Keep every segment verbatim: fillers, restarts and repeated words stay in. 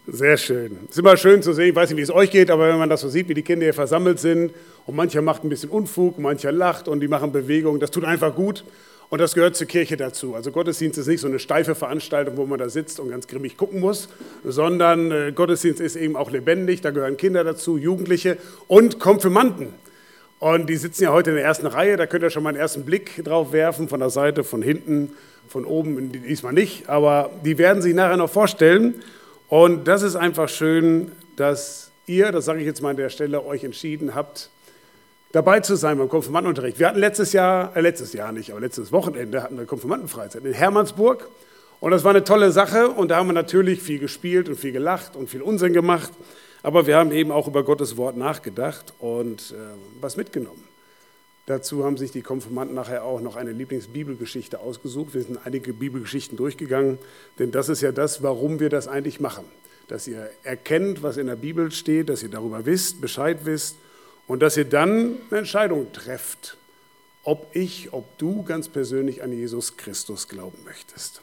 Sehr schön. Es ist immer schön zu sehen, ich weiß nicht, wie es euch geht, aber wenn man das so sieht, wie die Kinder hier versammelt sind und mancher macht ein bisschen Unfug, mancher lacht und die machen Bewegungen, das tut einfach gut und das gehört zur Kirche dazu. Also Gottesdienst ist nicht so eine steife Veranstaltung, wo man da sitzt und ganz grimmig gucken muss, sondern äh, Gottesdienst ist eben auch lebendig, da gehören Kinder dazu, Jugendliche und Konfirmanden. Und die sitzen ja heute in der ersten Reihe, da könnt ihr schon mal einen ersten Blick drauf werfen, von der Seite, von hinten, von oben, diesmal nicht, aber die werden sich nachher noch vorstellen. Und das ist einfach schön, dass ihr, das sage ich jetzt mal an der Stelle, euch entschieden habt, dabei zu sein beim Konfirmandenunterricht. Wir hatten letztes Jahr, äh letztes Jahr nicht, aber letztes Wochenende hatten wir Konfirmandenfreizeit in Hermannsburg. Und das war eine tolle Sache und da haben wir natürlich viel gespielt und viel gelacht und viel Unsinn gemacht. Aber wir haben eben auch über Gottes Wort nachgedacht und äh, was mitgenommen. Dazu haben sich die Konfirmanden nachher auch noch eine Lieblingsbibelgeschichte ausgesucht. Wir sind einige Bibelgeschichten durchgegangen, denn das ist ja das, warum wir das eigentlich machen. Dass ihr erkennt, was in der Bibel steht, dass ihr darüber wisst, Bescheid wisst und dass ihr dann eine Entscheidung trefft, ob ich, ob du ganz persönlich an Jesus Christus glauben möchtest.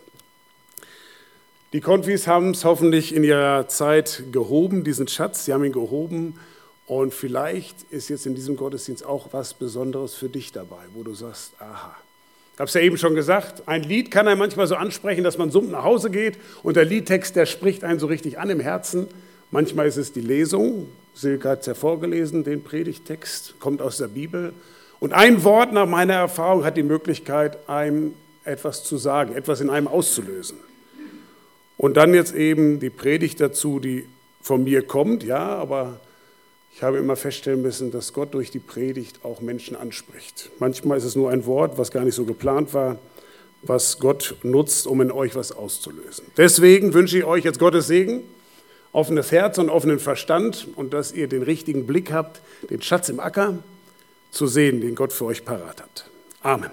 Die Konfis haben es hoffentlich in ihrer Zeit gehoben, diesen Schatz, sie haben ihn gehoben. Und vielleicht ist jetzt in diesem Gottesdienst auch was Besonderes für dich dabei, wo du sagst, aha. Ich habe es ja eben schon gesagt, ein Lied kann einen manchmal so ansprechen, dass man summt nach Hause geht und der Liedtext, der spricht einen so richtig an im Herzen. Manchmal ist es die Lesung, Silke hat es ja vorgelesen, den Predigttext, kommt aus der Bibel. Und ein Wort nach meiner Erfahrung hat die Möglichkeit, einem etwas zu sagen, etwas in einem auszulösen. Und dann jetzt eben die Predigt dazu, die von mir kommt, ja, aber ich habe immer feststellen müssen, dass Gott durch die Predigt auch Menschen anspricht. Manchmal ist es nur ein Wort, was gar nicht so geplant war, was Gott nutzt, um in euch was auszulösen. Deswegen wünsche ich euch jetzt Gottes Segen, offenes Herz und offenen Verstand und dass ihr den richtigen Blick habt, den Schatz im Acker zu sehen, den Gott für euch parat hat. Amen.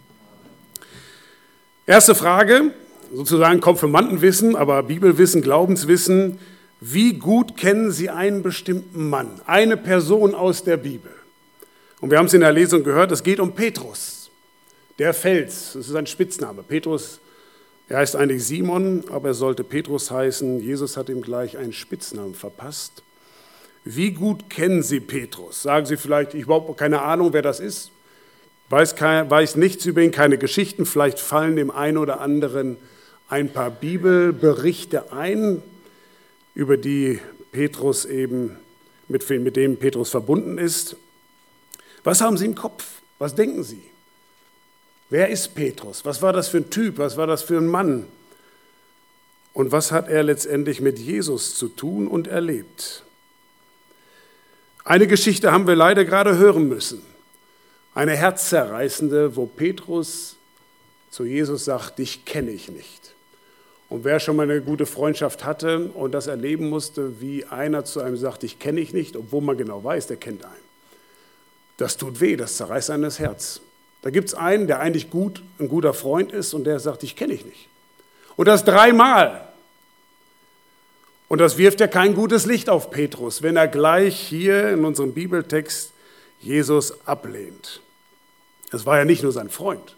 Erste Frage, sozusagen Konfirmandenwissen, aber Bibelwissen, Glaubenswissen. Wie gut kennen Sie einen bestimmten Mann, eine Person aus der Bibel? Und wir haben es in der Lesung gehört, es geht um Petrus, der Fels, das ist ein Spitzname. Petrus, er heißt eigentlich Simon, aber er sollte Petrus heißen. Jesus hat ihm gleich einen Spitznamen verpasst. Wie gut kennen Sie Petrus? Sagen Sie vielleicht, ich habe überhaupt keine Ahnung, wer das ist, weiß, kein, weiß nichts über ihn, keine Geschichten, vielleicht fallen dem einen oder anderen ein paar Bibelberichte ein, über die Petrus eben, mit, mit dem Petrus verbunden ist. Was haben Sie im Kopf? Was denken Sie? Wer ist Petrus? Was war das für ein Typ? Was war das für ein Mann? Und was hat er letztendlich mit Jesus zu tun und erlebt? Eine Geschichte haben wir leider gerade hören müssen. Eine herzzerreißende, wo Petrus zu Jesus sagt, dich kenne ich nicht. Und wer schon mal eine gute Freundschaft hatte und das erleben musste, wie einer zu einem sagt, ich kenne dich nicht, obwohl man genau weiß, der kennt einen. Das tut weh, das zerreißt einem das Herz. Da gibt es einen, der eigentlich gut, ein guter Freund ist und der sagt, ich kenne dich nicht. Und das dreimal. Und das wirft ja kein gutes Licht auf Petrus, wenn er gleich hier in unserem Bibeltext Jesus ablehnt. Das war ja nicht nur sein Freund.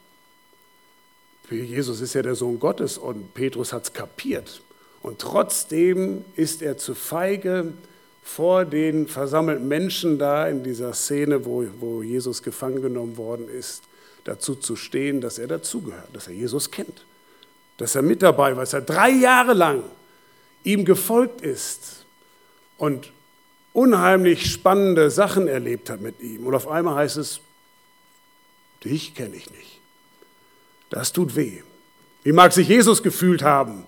Jesus ist ja der Sohn Gottes und Petrus hat es kapiert. Und trotzdem ist er zu feige, vor den versammelten Menschen da in dieser Szene, wo, wo Jesus gefangen genommen worden ist, dazu zu stehen, dass er dazugehört, dass er Jesus kennt, dass er mit dabei war, dass er drei Jahre lang ihm gefolgt ist und unheimlich spannende Sachen erlebt hat mit ihm. Und auf einmal heißt es, dich kenne ich nicht. Das tut weh. Wie mag sich Jesus gefühlt haben,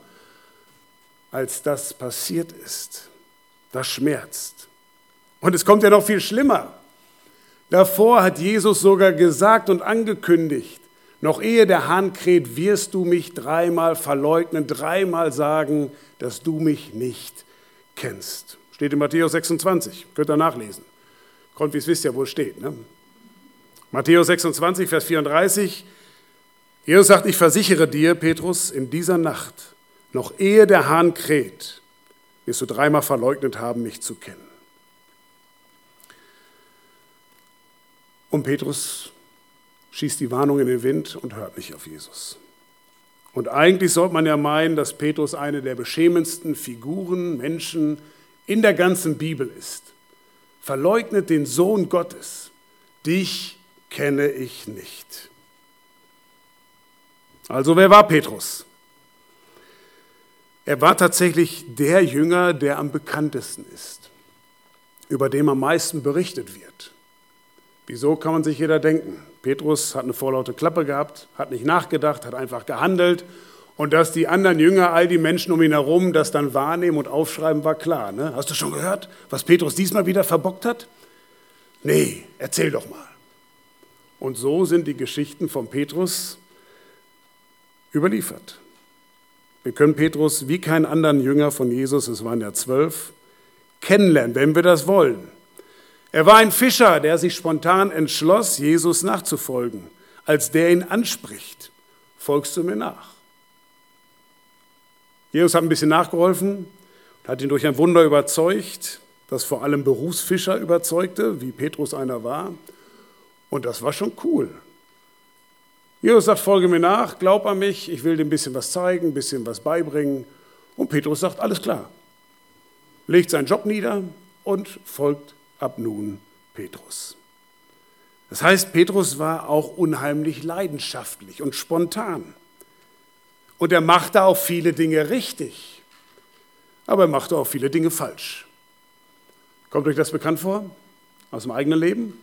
als das passiert ist? Das schmerzt. Und es kommt ja noch viel schlimmer. Davor hat Jesus sogar gesagt und angekündigt, noch ehe der Hahn kräht, wirst du mich dreimal verleugnen, dreimal sagen, dass du mich nicht kennst. Steht in Matthäus sechsundzwanzig, könnt ihr nachlesen. Konfis wisst ja, wo es steht. Ne? Matthäus sechsundzwanzig, Vers vierunddreißig. Jesus sagt, ich versichere dir, Petrus, in dieser Nacht, noch ehe der Hahn kräht, wirst du dreimal verleugnet haben, mich zu kennen. Und Petrus schießt die Warnung in den Wind und hört nicht auf Jesus. Und eigentlich sollte man ja meinen, dass Petrus eine der beschämendsten Figuren, Menschen in der ganzen Bibel ist. Verleugnet den Sohn Gottes. Dich kenne ich nicht. Also wer war Petrus? Er war tatsächlich der Jünger, der am bekanntesten ist, über den am meisten berichtet wird. Wieso, kann man sich jeder denken. Petrus hat eine vorlaute Klappe gehabt, hat nicht nachgedacht, hat einfach gehandelt. Und dass die anderen Jünger, all die Menschen um ihn herum, das dann wahrnehmen und aufschreiben, war klar. Ne? Hast du schon gehört, was Petrus diesmal wieder verbockt hat? Nee, erzähl doch mal. Und so sind die Geschichten von Petrus überliefert. Wir können Petrus wie keinen anderen Jünger von Jesus, es waren ja zwölf, kennenlernen, wenn wir das wollen. Er war ein Fischer, der sich spontan entschloss, Jesus nachzufolgen, als der ihn anspricht. Folgst du mir nach? Jesus hat ein bisschen nachgeholfen, hat ihn durch ein Wunder überzeugt, das vor allem Berufsfischer überzeugte, wie Petrus einer war. Und das war schon cool. Jesus sagt, folge mir nach, glaub an mich, ich will dir ein bisschen was zeigen, ein bisschen was beibringen. Und Petrus sagt, alles klar. Legt seinen Job nieder und folgt ab nun Petrus. Das heißt, Petrus war auch unheimlich leidenschaftlich und spontan. Und er machte auch viele Dinge richtig, aber er machte auch viele Dinge falsch. Kommt euch das bekannt vor? Aus dem eigenen Leben?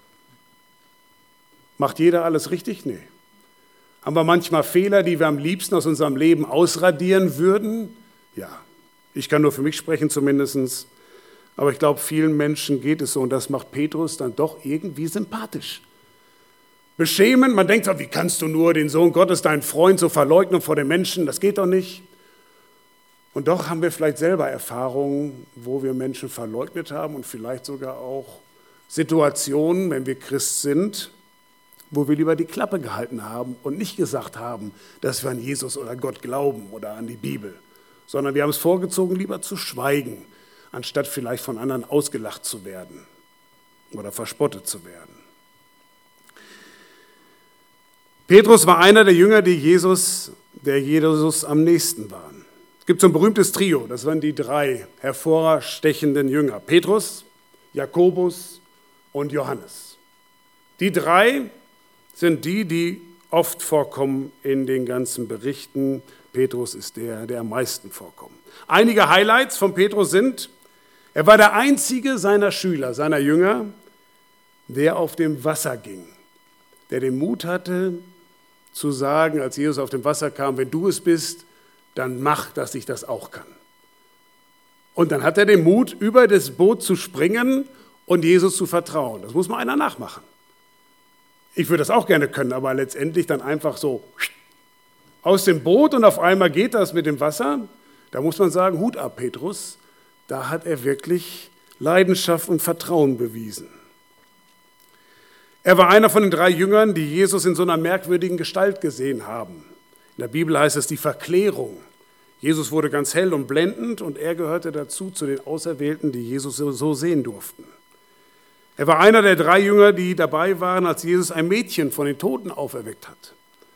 Macht jeder alles richtig? Nee. Haben wir manchmal Fehler, die wir am liebsten aus unserem Leben ausradieren würden? Ja, ich kann nur für mich sprechen zumindest. Aber ich glaube, vielen Menschen geht es so und das macht Petrus dann doch irgendwie sympathisch. Beschämend, man denkt so, wie kannst du nur den Sohn Gottes, deinen Freund, so verleugnen vor den Menschen? Das geht doch nicht. Und doch haben wir vielleicht selber Erfahrungen, wo wir Menschen verleugnet haben und vielleicht sogar auch Situationen, wenn wir Christ sind, wo wir lieber die Klappe gehalten haben und nicht gesagt haben, dass wir an Jesus oder Gott glauben oder an die Bibel, sondern wir haben es vorgezogen, lieber zu schweigen, anstatt vielleicht von anderen ausgelacht zu werden oder verspottet zu werden. Petrus war einer der Jünger, die Jesus, der Jesus am nächsten waren. Es gibt so ein berühmtes Trio, das waren die drei hervorstechenden Jünger, Petrus, Jakobus und Johannes. Die drei sind die, die oft vorkommen in den ganzen Berichten. Petrus ist der, der am meisten vorkommt. Einige Highlights von Petrus sind, er war der einzige seiner Schüler, seiner Jünger, der auf dem Wasser ging, der den Mut hatte zu sagen, als Jesus auf dem Wasser kam, wenn du es bist, dann mach, dass ich das auch kann. Und dann hat er den Mut, über das Boot zu springen und Jesus zu vertrauen. Das muss mal einer nachmachen. Ich würde das auch gerne können, aber letztendlich dann einfach so aus dem Boot und auf einmal geht das mit dem Wasser. Da muss man sagen, Hut ab, Petrus. Da hat er wirklich Leidenschaft und Vertrauen bewiesen. Er war einer von den drei Jüngern, die Jesus in so einer merkwürdigen Gestalt gesehen haben. In der Bibel heißt es die Verklärung. Jesus wurde ganz hell und blendend und er gehörte dazu, zu den Auserwählten, die Jesus so sehen durften. Er war einer der drei Jünger, die dabei waren, als Jesus ein Mädchen von den Toten auferweckt hat.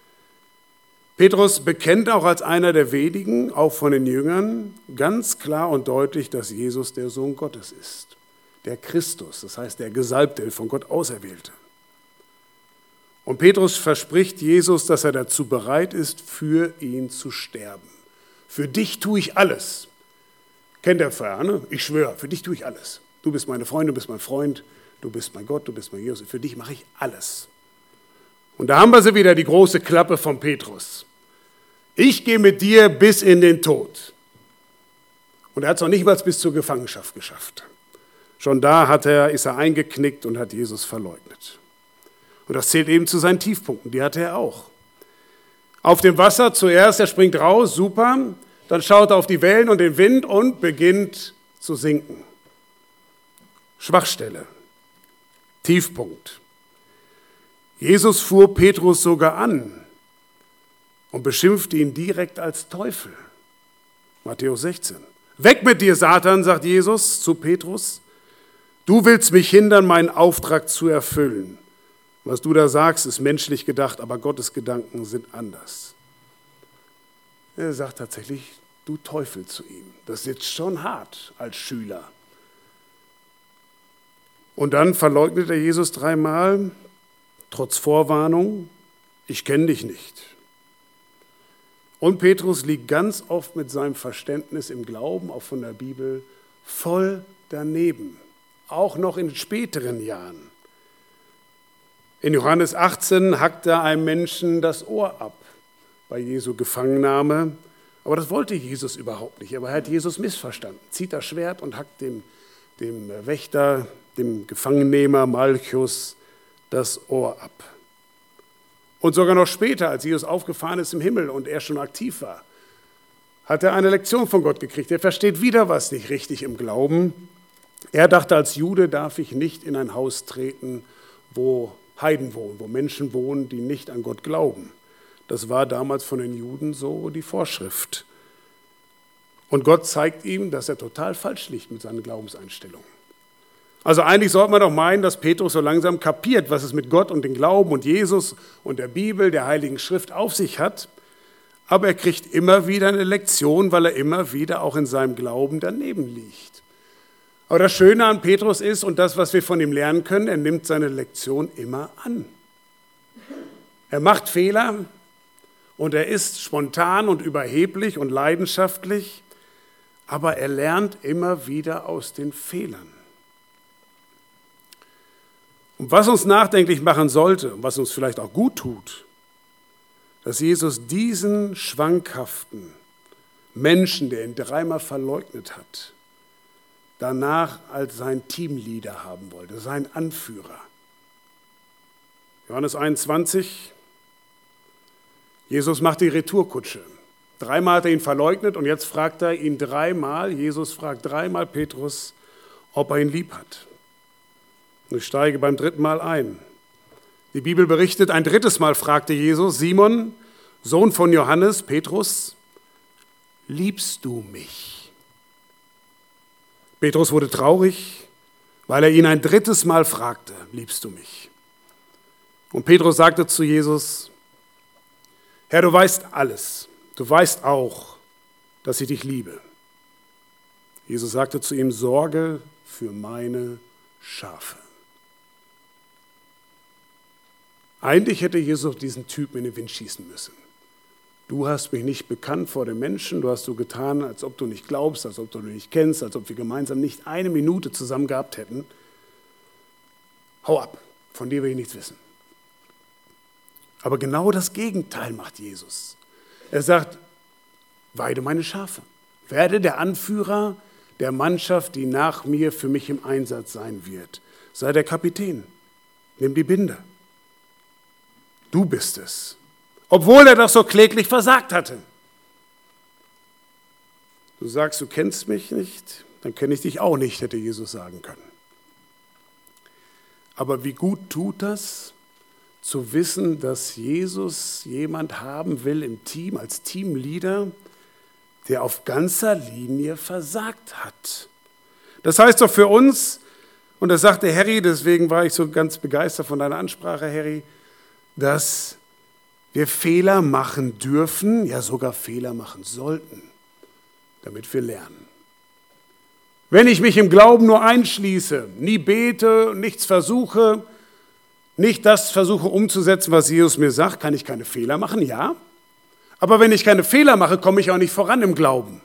Petrus bekennt auch als einer der wenigen, auch von den Jüngern, ganz klar und deutlich, dass Jesus der Sohn Gottes ist. Der Christus, das heißt der Gesalbte, von Gott Auserwählte. Und Petrus verspricht Jesus, dass er dazu bereit ist, für ihn zu sterben. Für dich tue ich alles. Kennt der Pfarrer, ne? Ich schwöre, für dich tue ich alles. Du bist meine Freundin, du bist mein Freund, du bist mein Gott, du bist mein Jesus. Für dich mache ich alles. Und da haben wir sie wieder, die große Klappe von Petrus. Ich gehe mit dir bis in den Tod. Und er hat es noch nicht mal bis zur Gefangenschaft geschafft. Schon da hat er, ist er eingeknickt und hat Jesus verleugnet. Und das zählt eben zu seinen Tiefpunkten, die hatte er auch. Auf dem Wasser zuerst, er springt raus, super. Dann schaut er auf die Wellen und den Wind und beginnt zu sinken. Schwachstelle, Tiefpunkt. Jesus fuhr Petrus sogar an und beschimpfte ihn direkt als Teufel. Matthäus sechzehn. Weg mit dir, Satan, sagt Jesus zu Petrus. Du willst mich hindern, meinen Auftrag zu erfüllen. Was du da sagst, ist menschlich gedacht, aber Gottes Gedanken sind anders. Er sagt tatsächlich, du Teufel zu ihm. Das sitzt schon hart als Schüler. Und dann verleugnet er Jesus dreimal, trotz Vorwarnung, ich kenne dich nicht. Und Petrus liegt ganz oft mit seinem Verständnis im Glauben, auch von der Bibel, voll daneben. Auch noch in späteren Jahren. In Johannes achtzehn hackt er einem Menschen das Ohr ab bei Jesu Gefangennahme. Aber das wollte Jesus überhaupt nicht. Aber er hat Jesus missverstanden. Zieht das Schwert und hackt dem, dem Wächter, dem Gefangennehmer Malchus das Ohr ab. Und sogar noch später, als Jesus aufgefahren ist im Himmel und er schon aktiv war, hat er eine Lektion von Gott gekriegt. Er versteht wieder was nicht richtig im Glauben. Er dachte, als Jude darf ich nicht in ein Haus treten, wo Heiden wohnen, wo Menschen wohnen, die nicht an Gott glauben. Das war damals von den Juden so die Vorschrift. Und Gott zeigt ihm, dass er total falsch liegt mit seinen Glaubenseinstellungen. Also eigentlich sollte man doch meinen, dass Petrus so langsam kapiert, was es mit Gott und dem Glauben und Jesus und der Bibel, der Heiligen Schrift auf sich hat. Aber er kriegt immer wieder eine Lektion, weil er immer wieder auch in seinem Glauben daneben liegt. Aber das Schöne an Petrus ist, und das, was wir von ihm lernen können, er nimmt seine Lektion immer an. Er macht Fehler und er ist spontan und überheblich und leidenschaftlich, aber er lernt immer wieder aus den Fehlern. Und was uns nachdenklich machen sollte, und was uns vielleicht auch gut tut, dass Jesus diesen schwankhaften Menschen, der ihn dreimal verleugnet hat, danach als sein Teamleader haben wollte, sein Anführer. Johannes einundzwanzig, Jesus macht die Retourkutsche. Dreimal hat er ihn verleugnet und jetzt fragt er ihn dreimal, Jesus fragt dreimal Petrus, ob er ihn lieb hat. Und ich steige beim dritten Mal ein. Die Bibel berichtet, ein drittes Mal fragte Jesus, Simon, Sohn von Johannes, Petrus, liebst du mich? Petrus wurde traurig, weil er ihn ein drittes Mal fragte, liebst du mich? Und Petrus sagte zu Jesus, Herr, du weißt alles, du weißt auch, dass ich dich liebe. Jesus sagte zu ihm, sorge für meine Schafe. Eigentlich hätte Jesus diesen Typen in den Wind schießen müssen. Du hast mich nicht bekannt vor den Menschen, du hast so getan, als ob du nicht glaubst, als ob du mich nicht kennst, als ob wir gemeinsam nicht eine Minute zusammen gehabt hätten. Hau ab, von dir will ich nichts wissen. Aber genau das Gegenteil macht Jesus. Er sagt, weide meine Schafe, werde der Anführer der Mannschaft, die nach mir für mich im Einsatz sein wird. Sei der Kapitän, nimm die Binde. Du bist es. Obwohl er doch so kläglich versagt hatte. Du sagst, du kennst mich nicht, dann kenne ich dich auch nicht, hätte Jesus sagen können. Aber wie gut tut das, zu wissen, dass Jesus jemand haben will im Team, als Teamleader, der auf ganzer Linie versagt hat. Das heißt doch für uns, und das sagte Harry, deswegen war ich so ganz begeistert von deiner Ansprache, Harry, dass wir Fehler machen dürfen, ja sogar Fehler machen sollten, damit wir lernen. Wenn ich mich im Glauben nur einschließe, nie bete, nichts versuche, nicht das versuche umzusetzen, was Jesus mir sagt, kann ich keine Fehler machen, ja. Aber wenn ich keine Fehler mache, komme ich auch nicht voran im Glauben.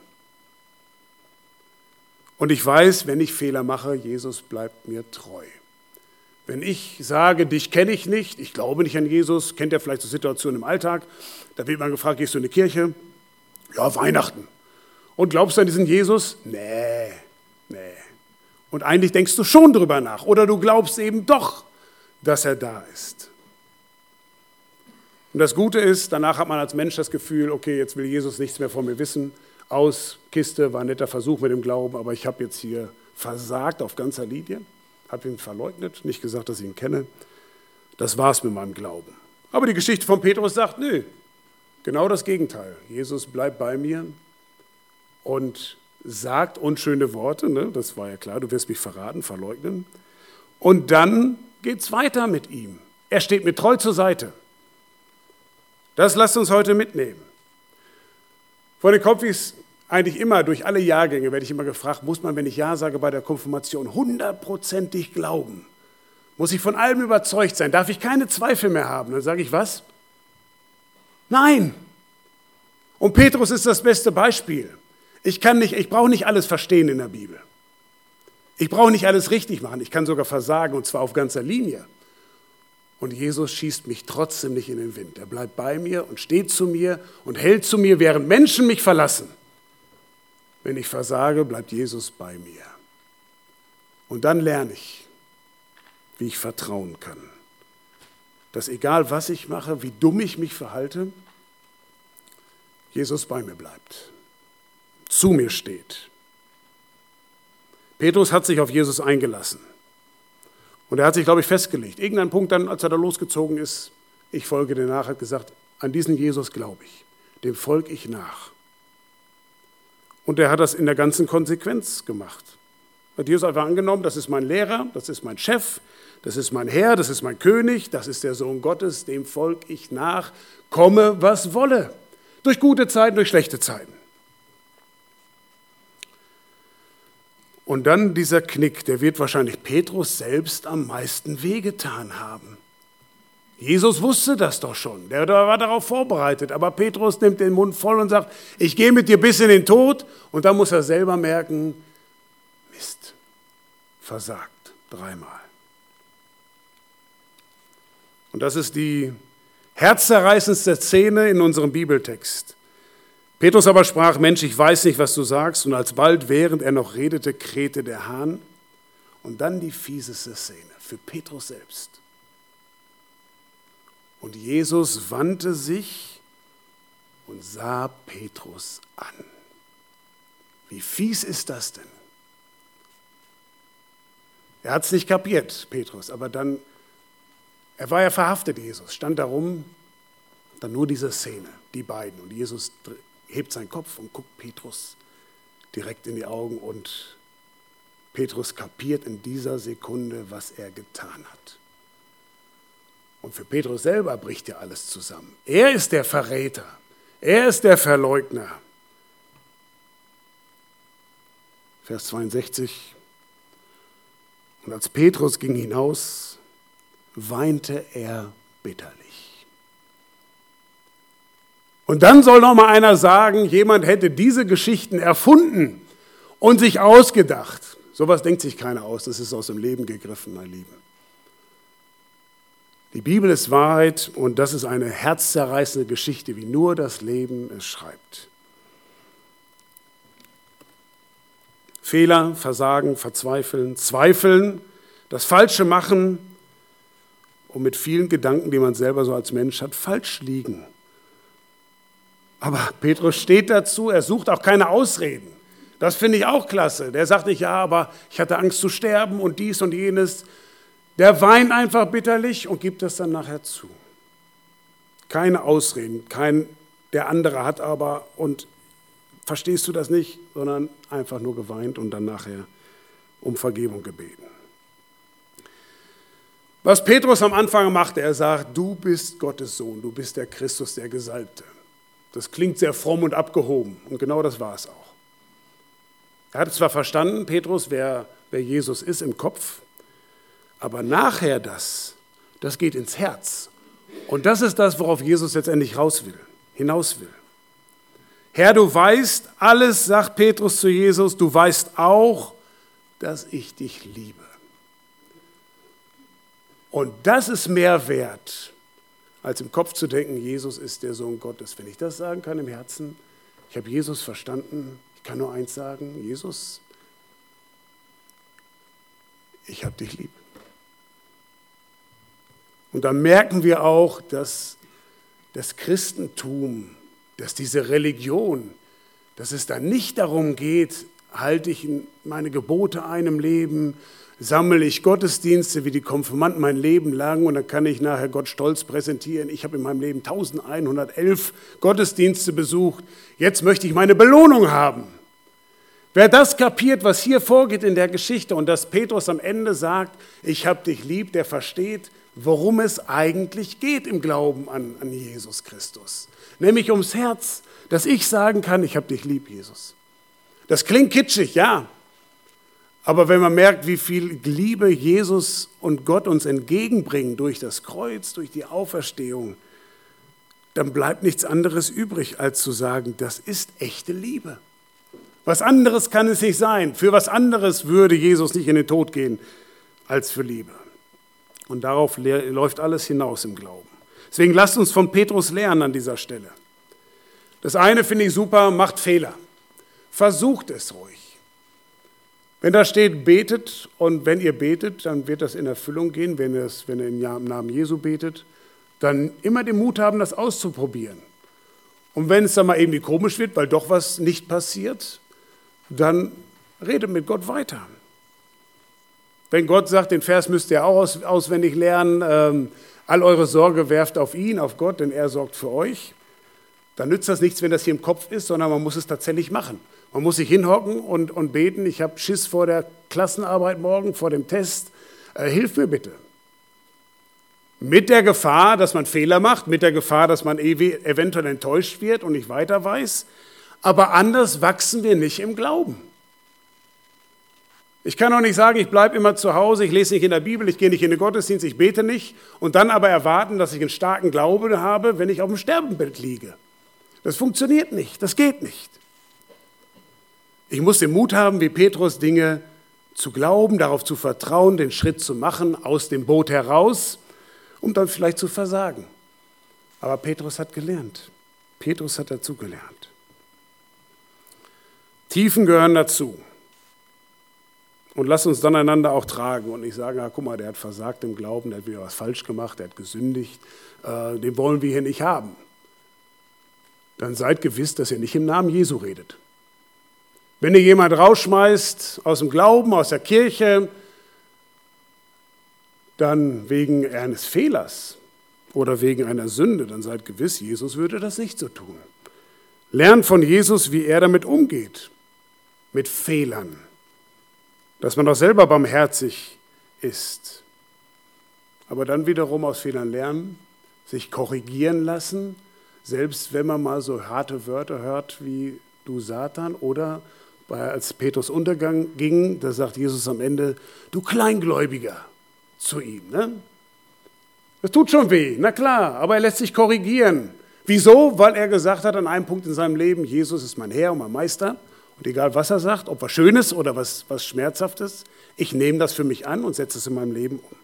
Und ich weiß, wenn ich Fehler mache, Jesus bleibt mir treu. Wenn ich sage, dich kenne ich nicht, ich glaube nicht an Jesus, kennt ihr vielleicht so Situationen im Alltag, da wird man gefragt, gehst du in die Kirche? Ja, Weihnachten. Und glaubst du an diesen Jesus? Nee, nee. Und eigentlich denkst du schon drüber nach oder du glaubst eben doch, dass er da ist. Und das Gute ist, danach hat man als Mensch das Gefühl, okay, jetzt will Jesus nichts mehr von mir wissen. Aus, Kiste, war ein netter Versuch mit dem Glauben, aber ich habe jetzt hier versagt auf ganzer Linie. Habe ihn verleugnet, nicht gesagt, dass ich ihn kenne. Das war's mit meinem Glauben. Aber die Geschichte von Petrus sagt, nö, genau das Gegenteil. Jesus bleibt bei mir und sagt unschöne Worte, ne? Das war ja klar, du wirst mich verraten, verleugnen. Und dann geht's weiter mit ihm. Er steht mir treu zur Seite. Das lasst uns heute mitnehmen. Von den Konfis eigentlich immer, durch alle Jahrgänge werde ich immer gefragt, muss man, wenn ich Ja sage bei der Konfirmation, hundertprozentig glauben? Muss ich von allem überzeugt sein? Darf ich keine Zweifel mehr haben? Dann sage ich, was? Nein. Und Petrus ist das beste Beispiel. Ich kann nicht, ich brauche nicht alles verstehen in der Bibel. Ich brauche nicht alles richtig machen. Ich kann sogar versagen, und zwar auf ganzer Linie. Und Jesus schießt mich trotzdem nicht in den Wind. Er bleibt bei mir und steht zu mir und hält zu mir, während Menschen mich verlassen. Wenn ich versage, bleibt Jesus bei mir. Und dann lerne ich, wie ich vertrauen kann. Dass egal, was ich mache, wie dumm ich mich verhalte, Jesus bei mir bleibt, zu mir steht. Petrus hat sich auf Jesus eingelassen. Und er hat sich, glaube ich, festgelegt. Irgendein Punkt dann, als er da losgezogen ist, ich folge dir nach, hat gesagt, an diesen Jesus glaube ich, dem folge ich nach. Und er hat das in der ganzen Konsequenz gemacht. Hat Jesus einfach angenommen, das ist mein Lehrer, das ist mein Chef, das ist mein Herr, das ist mein König, das ist der Sohn Gottes, dem folge ich nach, komme, was wolle. Durch gute Zeiten, durch schlechte Zeiten. Und dann dieser Knick, der wird wahrscheinlich Petrus selbst am meisten wehgetan haben. Jesus wusste das doch schon, der war darauf vorbereitet, aber Petrus nimmt den Mund voll und sagt, ich gehe mit dir bis in den Tod, und dann muss er selber merken, Mist, versagt, dreimal. Und das ist die herzzerreißendste Szene in unserem Bibeltext. Petrus aber sprach, Mensch, ich weiß nicht, was du sagst, und alsbald, während er noch redete, krähte der Hahn. Und dann die fieseste Szene für Petrus selbst. Und Jesus wandte sich und sah Petrus an. Wie fies ist das denn? Er hat es nicht kapiert, Petrus, aber dann, er war ja verhaftet, Jesus, stand da rum, dann nur diese Szene, die beiden. Und Jesus hebt seinen Kopf und guckt Petrus direkt in die Augen, und Petrus kapiert in dieser Sekunde, was er getan hat. Und für Petrus selber bricht ja alles zusammen. Er ist der Verräter, er ist der Verleugner. Vers zweiundsechzig. Und als Petrus ging hinaus, weinte er bitterlich. Und dann soll noch mal einer sagen, jemand hätte diese Geschichten erfunden und sich ausgedacht. Sowas denkt sich keiner aus, das ist aus dem Leben gegriffen, mein Lieben. Die Bibel ist Wahrheit, und das ist eine herzzerreißende Geschichte, wie nur das Leben es schreibt. Fehler, Versagen, Verzweifeln, Zweifeln, das Falsche machen und mit vielen Gedanken, die man selber so als Mensch hat, falsch liegen. Aber Petrus steht dazu, er sucht auch keine Ausreden. Das finde ich auch klasse. Der sagt nicht, ja, aber ich hatte Angst zu sterben und dies und jenes. Der weint einfach bitterlich und gibt das dann nachher zu. Keine Ausreden, kein der andere hat aber und verstehst du das nicht, sondern einfach nur geweint und dann nachher um Vergebung gebeten. Was Petrus am Anfang machte, er sagt, du bist Gottes Sohn, du bist der Christus, der Gesalbte. Das klingt sehr fromm und abgehoben, und genau das war es auch. Er hat zwar verstanden, Petrus, wer, wer Jesus ist im Kopf, aber nachher das, das geht ins Herz. Und das ist das, worauf Jesus letztendlich raus will, hinaus will. Herr, du weißt alles, sagt Petrus zu Jesus, du weißt auch, dass ich dich liebe. Und das ist mehr wert, als im Kopf zu denken, Jesus ist der Sohn Gottes. Wenn ich das sagen kann im Herzen, ich habe Jesus verstanden, ich kann nur eins sagen, Jesus, ich habe dich lieb. Und dann merken wir auch, dass das Christentum, dass diese Religion, dass es da nicht darum geht, halte ich meine Gebote ein im Leben, sammle ich Gottesdienste wie die Konfirmanden mein Leben lang und dann kann ich nachher Gott stolz präsentieren. Ich habe in meinem Leben elfhundertelf Gottesdienste besucht. Jetzt möchte ich meine Belohnung haben. Wer das kapiert, was hier vorgeht in der Geschichte und dass Petrus am Ende sagt, ich habe dich lieb, der versteht, worum es eigentlich geht im Glauben an, an Jesus Christus. Nämlich ums Herz, dass ich sagen kann, ich habe dich lieb, Jesus. Das klingt kitschig, ja. Aber wenn man merkt, wie viel Liebe Jesus und Gott uns entgegenbringen durch das Kreuz, durch die Auferstehung, dann bleibt nichts anderes übrig, als zu sagen, das ist echte Liebe. Was anderes kann es nicht sein. Für was anderes würde Jesus nicht in den Tod gehen, als für Liebe. Und darauf läuft alles hinaus im Glauben. Deswegen lasst uns von Petrus lernen an dieser Stelle. Das eine finde ich super, macht Fehler. Versucht es ruhig. Wenn da steht, betet, und wenn ihr betet, dann wird das in Erfüllung gehen, wenn ihr, das, wenn ihr im Namen Jesu betet, dann immer den Mut haben, das auszuprobieren. Und wenn es dann mal irgendwie komisch wird, weil doch was nicht passiert, dann redet mit Gott weiter. Wenn Gott sagt, den Vers müsst ihr auch aus, auswendig lernen, ähm, all eure Sorge werft auf ihn, auf Gott, denn er sorgt für euch, dann nützt das nichts, wenn das hier im Kopf ist, sondern man muss es tatsächlich machen. Man muss sich hinhocken und, und beten, ich habe Schiss vor der Klassenarbeit morgen, vor dem Test, äh, hilf mir bitte. Mit der Gefahr, dass man Fehler macht, mit der Gefahr, dass man eventuell enttäuscht wird und nicht weiter weiß, aber anders wachsen wir nicht im Glauben. Ich kann auch nicht sagen, ich bleibe immer zu Hause, ich lese nicht in der Bibel, ich gehe nicht in den Gottesdienst, ich bete nicht und dann aber erwarten, dass ich einen starken Glauben habe, wenn ich auf dem Sterbebett liege. Das funktioniert nicht, das geht nicht. Ich muss den Mut haben, wie Petrus, Dinge zu glauben, darauf zu vertrauen, den Schritt zu machen, aus dem Boot heraus, um dann vielleicht zu versagen. Aber Petrus hat gelernt. Petrus hat dazu gelernt. Tiefen gehören dazu. Und lass uns dann einander auch tragen und nicht sagen, ah, guck mal, der hat versagt im Glauben, der hat wieder was falsch gemacht, der hat gesündigt, äh, den wollen wir hier nicht haben. Dann seid gewiss, dass ihr nicht im Namen Jesu redet. Wenn ihr jemand rausschmeißt aus dem Glauben, aus der Kirche, dann wegen eines Fehlers oder wegen einer Sünde, dann seid gewiss, Jesus würde das nicht so tun. Lernt von Jesus, wie er damit umgeht, mit Fehlern. Dass man auch selber barmherzig ist. Aber dann wiederum aus Fehlern lernen, sich korrigieren lassen, selbst wenn man mal so harte Wörter hört wie du Satan oder als Petrus Untergang ging, da sagt Jesus am Ende, du Kleingläubiger zu ihm. Ne? Das tut schon weh, na klar, aber er lässt sich korrigieren. Wieso? Weil er gesagt hat an einem Punkt in seinem Leben, Jesus ist mein Herr und mein Meister. Und egal, was er sagt, ob was Schönes oder was, was Schmerzhaftes, ich nehme das für mich an und setze es in meinem Leben um.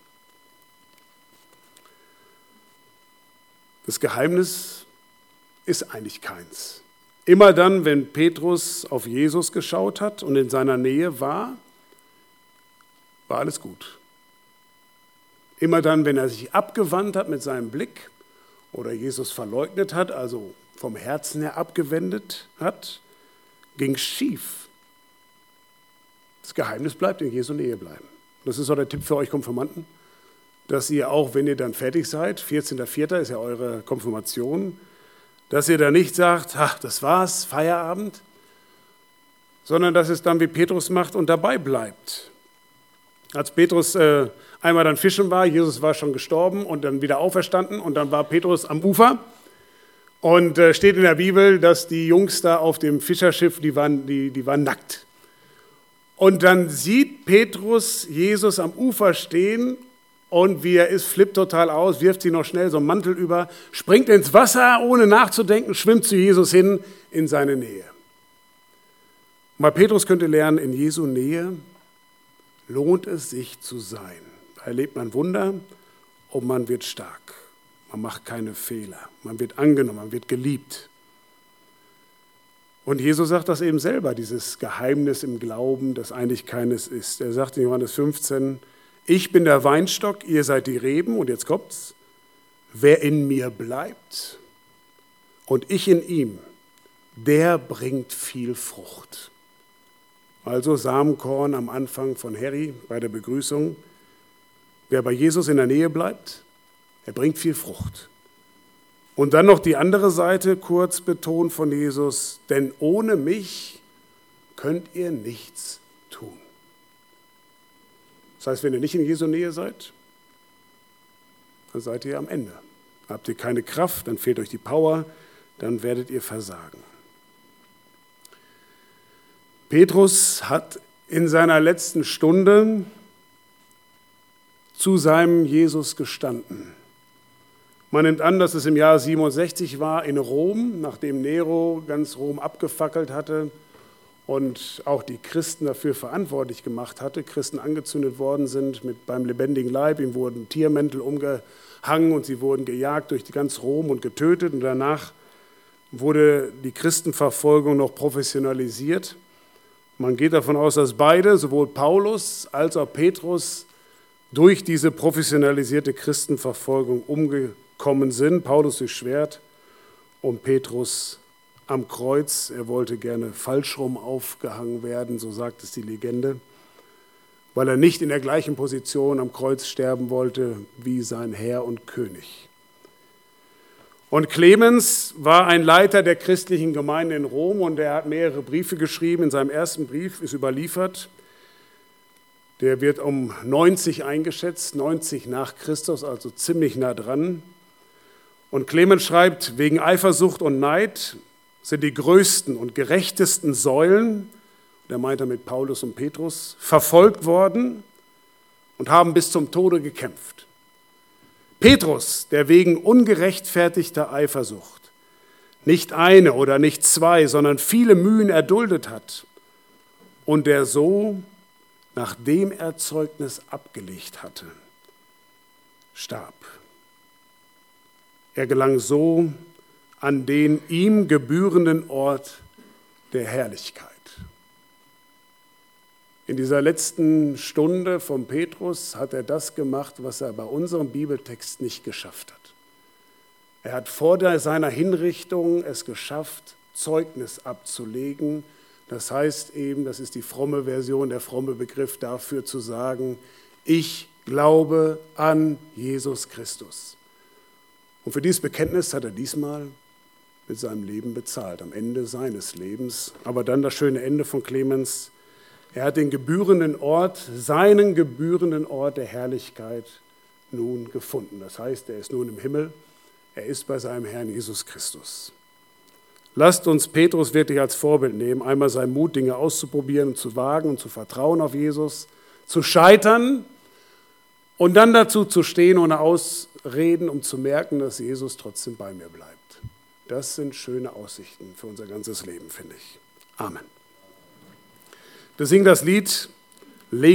Das Geheimnis ist eigentlich keins. Immer dann, wenn Petrus auf Jesus geschaut hat und in seiner Nähe war, war alles gut. Immer dann, wenn er sich abgewandt hat mit seinem Blick oder Jesus verleugnet hat, also vom Herzen her abgewendet hat, ging es schief. Das Geheimnis bleibt, in Jesu Nähe bleiben. Das ist auch der Tipp für euch Konfirmanden, dass ihr auch, wenn ihr dann fertig seid, vierzehnter vierter ist ja eure Konfirmation, dass ihr da nicht sagt, ach, das war's, Feierabend, sondern dass es dann wie Petrus macht und dabei bleibt. Als Petrus äh, einmal dann fischen war, Jesus war schon gestorben und dann wieder auferstanden und dann war Petrus am Ufer. Und äh, steht in der Bibel, dass die Jungs da auf dem Fischerschiff, die waren, die, die waren nackt. Und dann sieht Petrus Jesus am Ufer stehen und wie er ist, flippt total aus, wirft sich noch schnell so einen Mantel über, springt ins Wasser, ohne nachzudenken, schwimmt zu Jesus hin in seine Nähe. Und bei Petrus könnt ihr lernen, in Jesu Nähe lohnt es sich zu sein. Da erlebt man Wunder und man wird stark. Man macht keine Fehler. Man wird angenommen, man wird geliebt. Und Jesus sagt das eben selber, dieses Geheimnis im Glauben, das eigentlich keines ist. Er sagt in Johannes fünfzehn, ich bin der Weinstock, ihr seid die Reben. Und jetzt kommt's. Wer in mir bleibt und ich in ihm, der bringt viel Frucht. Also Samenkorn am Anfang von Harry bei der Begrüßung. Wer bei Jesus in der Nähe bleibt, er bringt viel Frucht. Und dann noch die andere Seite, kurz betont von Jesus, denn ohne mich könnt ihr nichts tun. Das heißt, wenn ihr nicht in Jesu Nähe seid, dann seid ihr am Ende. Habt ihr keine Kraft, dann fehlt euch die Power, dann werdet ihr versagen. Petrus hat in seiner letzten Stunde zu seinem Jesus gestanden. Man nimmt an, dass es im Jahr siebenundsechzig war in Rom, nachdem Nero ganz Rom abgefackelt hatte und auch die Christen dafür verantwortlich gemacht hatte. Christen angezündet worden sind mit beim lebendigen Leib, ihm wurden Tiermäntel umgehangen und sie wurden gejagt durch ganz Rom und getötet. Und danach wurde die Christenverfolgung noch professionalisiert. Man geht davon aus, dass beide, sowohl Paulus als auch Petrus, durch diese professionalisierte Christenverfolgung umgekommen sind. Paulus durch Schwert und Petrus am Kreuz. Er wollte gerne falschrum aufgehangen werden, so sagt es die Legende, weil er nicht in der gleichen Position am Kreuz sterben wollte wie sein Herr und König. Und Clemens war ein Leiter der christlichen Gemeinde in Rom und er hat mehrere Briefe geschrieben. In seinem ersten Brief ist überliefert, der wird um neunzig eingeschätzt, neunzig nach Christus, also ziemlich nah dran. Und Clemens schreibt, wegen Eifersucht und Neid sind die größten und gerechtesten Säulen, der meint damit Paulus und Petrus, verfolgt worden und haben bis zum Tode gekämpft. Petrus, der wegen ungerechtfertigter Eifersucht nicht eine oder nicht zwei, sondern viele Mühen erduldet hat und der so, nachdem er Zeugnis abgelegt hatte, starb. Er gelang so an den ihm gebührenden Ort der Herrlichkeit. In dieser letzten Stunde von Petrus hat er das gemacht, was er bei unserem Bibeltext nicht geschafft hat. Er hat vor seiner Hinrichtung es geschafft, Zeugnis abzulegen. Das heißt eben, das ist die fromme Version, der fromme Begriff dafür zu sagen, ich glaube an Jesus Christus. Und für dieses Bekenntnis hat er diesmal mit seinem Leben bezahlt, am Ende seines Lebens. Aber dann das schöne Ende von Clemens. Er hat den gebührenden Ort, seinen gebührenden Ort der Herrlichkeit nun gefunden. Das heißt, er ist nun im Himmel, er ist bei seinem Herrn Jesus Christus. Lasst uns Petrus wirklich als Vorbild nehmen, einmal seinen Mut, Dinge auszuprobieren und zu wagen und zu vertrauen auf Jesus, zu scheitern und dann dazu zu stehen ohne Ausreden, um zu merken, dass Jesus trotzdem bei mir bleibt. Das sind schöne Aussichten für unser ganzes Leben, finde ich. Amen. Wir singen das Lied